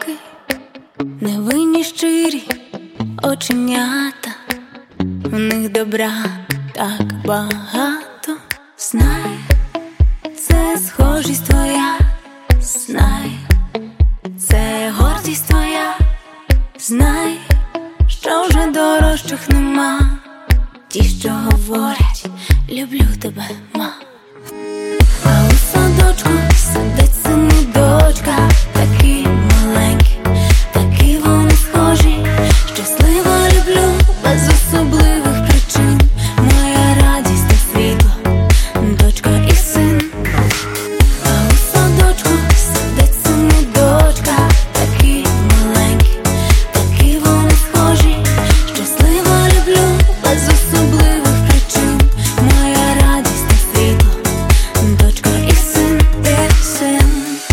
кроки, невинні щирі оченята, у них добра так багато. Знай, це схожість твоя, знай, це гордість твоя, знай, що вже дорожчих нема. Ті, що говорять, люблю тебе, ма. А у садочку сидить син і дочка, такі маленькі, такі вони схожі. Щасливо люблю, без особливих причин, моя радість та світло, дочка і син. А у садочку сидить син і дочка, такі маленькі, такі вони схожі. Щасливо люблю, без особливих причин, моя радість та світло, дочка і син, ти син.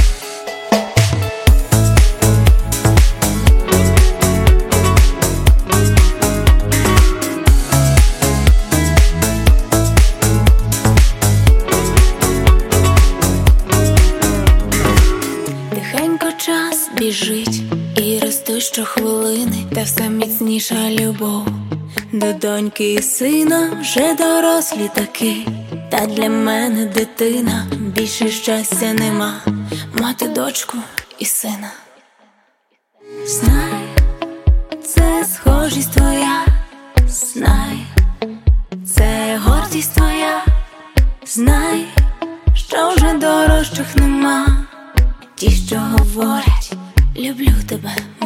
Тихенько час біжить, і росте щохвилини, та все міцніша любов до доньки і сина. Вже дорослі таки, та для мене дитина. Більше щастя нема, мати дочку і сина. Знай, це схожість твоя, знай, це гордість твоя, знай, що вже дорожчих нема. Ті, що говорять, люблю тебе,